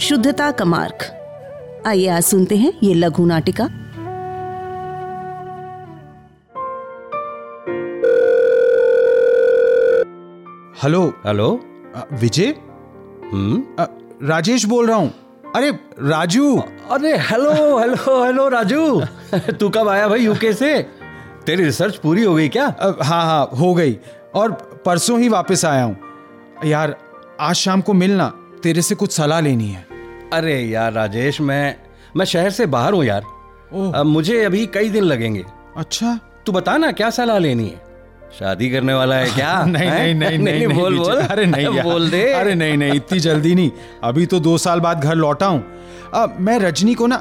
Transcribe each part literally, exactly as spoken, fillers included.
शुद्धता का मार्ग। आइए आज सुनते हैं ये लघु नाटिका। Hello hello Vijay. हम्म राजेश बोल रहा हूँ। अरे राजू। अरे हेलो हेलो हेलो राजू। तू कब आया भाई यूके से? तेरी रिसर्च पूरी हो गई क्या? अ, हाँ हाँ हो गई, और परसों ही वापस आया हूँ। यार आज शाम को मिलना, तेरे से कुछ सलाह लेनी है। अरे यार राजेश, मैं मैं शहर से बाहर हूँ यार। अब मुझे अभी कई दिन लगेंगे। अच्छा तू बता ना, क्या सलाह लेनी है? शादी करने वाला है क्या? नहीं, नहीं, नहीं, नहीं, नहीं, बोल बोल। अरे नहीं यार, बोल दे। अरे नहीं नहीं इतनी जल्दी नहीं, अभी तो दो साल बाद घर लौटा हूँ। मैं रजनी को ना,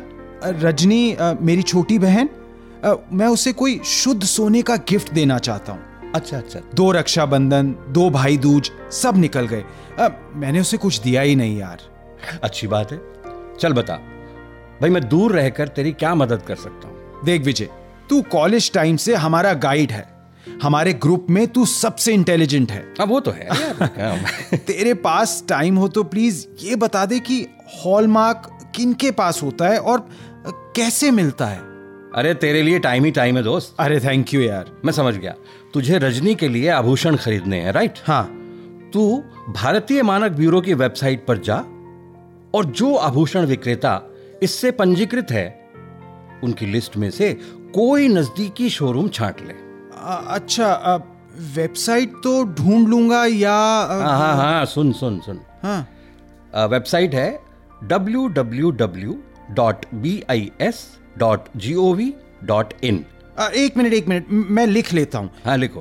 रजनी आ, मेरी छोटी बहन, आ, मैं उसे कोई शुद्ध सोने का गिफ्ट देना चाहता हूँ। अच्छा अच्छा। दो रक्षाबंधन, दो भाई दूज सब निकल गए, आ, मैंने उसे कुछ दिया ही नहीं यार। अच्छी बात है, चल बता भाई, मैं दूर रहकर तेरी क्या मदद कर सकता हूँ? देख विजय, तू कॉलेज टाइम से हमारा गाइड है, हमारे ग्रुप में तू सबसे इंटेलिजेंट है। अब वो तो है यार। तेरे पास टाइम हो तो प्लीज ये बता दे कि हॉलमार्क किनके पास होता है और कैसे मिलता है। अरे तेरे लिए टाइम ही टाइम है दोस्त। अरे थैंक यू यार। मैं समझ गया, तुझे रजनी के लिए आभूषण खरीदने हैं, राइट? हाँ। तू भारतीय मानक ब्यूरो की वेबसाइट पर जा और जो आभूषण विक्रेता इससे पंजीकृत है उनकी लिस्ट में से कोई नजदीकी शोरूम छांट ले। आ, अच्छा, वेबसाइट तो ढूंढ लूंगा या हाँ हाँ हाँ सुन सुन सुन हाँ। वेबसाइट है W W W dot B I S dot G O V dot in. एक मिनट एक मिनट मैं लिख लेता हूँ। हाँ लिखो।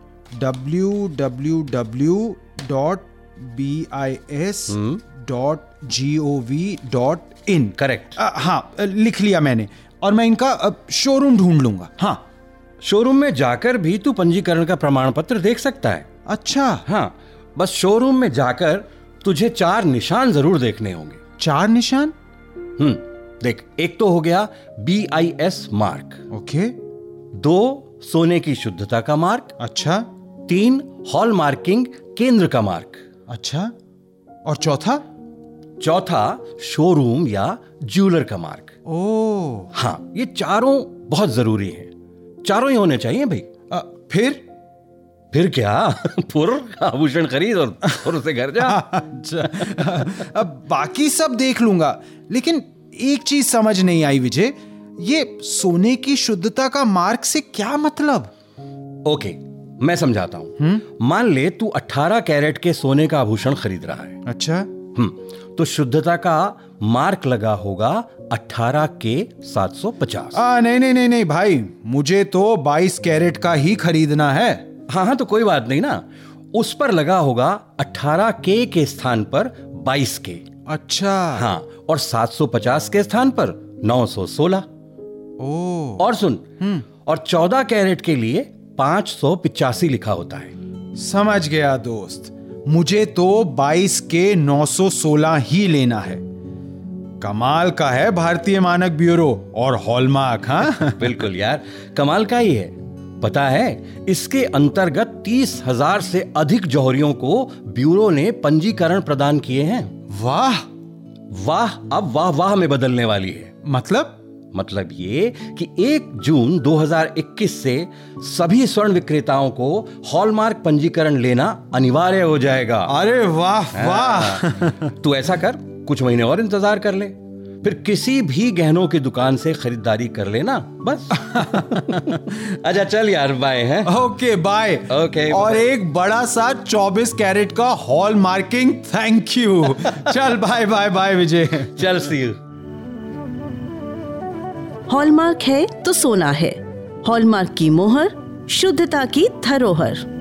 W W W dot B I S dot G O V dot in. Correct. हाँ लिख लिया मैंने, और मैं इनका शोरूम ढूंढ लूंगा। हाँ, शोरूम में जाकर भी तू पंजीकरण का प्रमाण पत्र देख सकता है। अच्छा। हाँ, बस शोरूम में जाकर तुझे चार निशान जरूर देखने होंगे। चार निशान? हम्म देख, एक तो हो गया B I S mark. Okay. दो, सोने की शुद्धता का मार्क। अच्छा। तीन, हॉल मार्किंग केंद्र का मार्क। अच्छा, और चौथा? चौथा, शोरूम या ज्वेलर का मार्क। ओ हाँ, ये चारों बहुत जरूरी हैं, चारों ही होने चाहिए भाई। आ, फिर फिर क्या? पुर आभूषण खरीद और पुर से घर जा। अच्छा, अब बाकी सब देख लूंगा, लेकिन एक चीज समझ नहीं आई विजय, ये सोने की शुद्धता का मार्क से क्या मतलब? ओके, मैं समझाता हूं। मान ले तू अठारह कैरेट के सोने का आभूषण खरीद रहा है। अच्छा। हम्म तो शुद्धता का मार्क लगा होगा अठारह के सात सौ पचास। आ, नहीं नहीं नहीं नहीं भाई, मुझे तो बाईस कैरेट का ही खरीदना है। हाँ हाँ तो कोई बात नहीं ना, उस पर लगा होगा अठारह के के स्थान पर बाईस के। अच्छा। हाँ, और सात सौ पचास के स्थान पर नौ सौ सोलह। ओ। और सुन, और चौदह कैरेट के लिए पांच सौ पिचासी लिखा होता है। समझ गया दोस्त, मुझे तो बाईस के नौ सौ सोलह ही लेना है। कमाल का है भारतीय मानक ब्यूरो और हॉलमार्क। हाँ बिल्कुल यार, कमाल का ही है। पता है, इसके अंतर्गत तीस हजार से अधिक जौहरियों को ब्यूरो ने पंजीकरण प्रदान किए हैं। वाह वाह अब वाह वाह में बदलने वाली है। मतलब? मतलब ये कि एक जून दो हज़ार इक्कीस से सभी स्वर्ण विक्रेताओं को हॉलमार्क पंजीकरण लेना अनिवार्य हो जाएगा। अरे वाह वाह। तू ऐसा कर, कुछ महीने और इंतजार कर ले, फिर किसी भी गहनों की दुकान से खरीदारी कर लेना बस। अच्छा चल यार, बाय। है ओके बाय। ओके, और एक बड़ा सा चौबीस कैरेट का हॉल मार्किंग थैंक यू। चल बाय बाय बाय विजय। चल सी यू। हॉलमार्क है तो सोना है, हॉलमार्क की मोहर, शुद्धता की धरोहर।